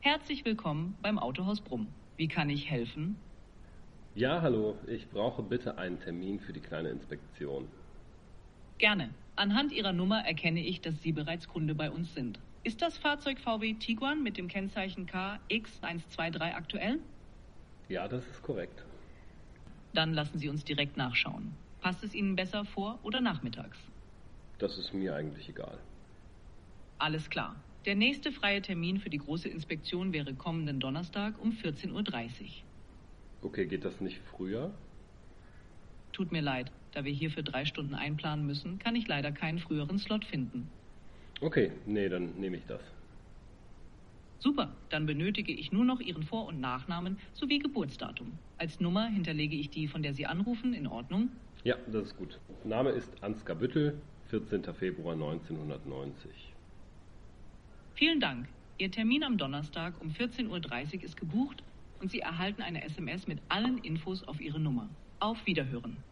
Herzlich willkommen beim Autohaus Brumm. Wie kann ich helfen? Ja, hallo, ich brauche bitte einen Termin für die kleine Inspektion. Gerne. Anhand Ihrer Nummer erkenne ich, dass Sie bereits Kunde bei uns sind. Ist das Fahrzeug VW Tiguan mit dem Kennzeichen KX123 aktuell? Ja, das ist korrekt. Dann lassen Sie uns direkt nachschauen. Passt es Ihnen besser vor- oder nachmittags? Das ist mir eigentlich egal. Alles klar. Der nächste freie Termin für die große Inspektion wäre kommenden Donnerstag um 14:30 Uhr. Okay, geht das nicht früher? Tut mir leid, da wir hier für 3 Stunden einplanen müssen, kann ich leider keinen früheren Slot finden. Okay, nee, dann nehme ich das. Super, dann benötige ich nur noch Ihren Vor- und Nachnamen sowie Geburtsdatum. Als Nummer hinterlege ich die, von der Sie anrufen, in Ordnung? Ja, das ist gut. Name ist Ansgar Büttel, 14. Februar 1990. Vielen Dank. Ihr Termin am Donnerstag um 14:30 Uhr ist gebucht und Sie erhalten eine SMS mit allen Infos auf Ihre Nummer. Auf Wiederhören.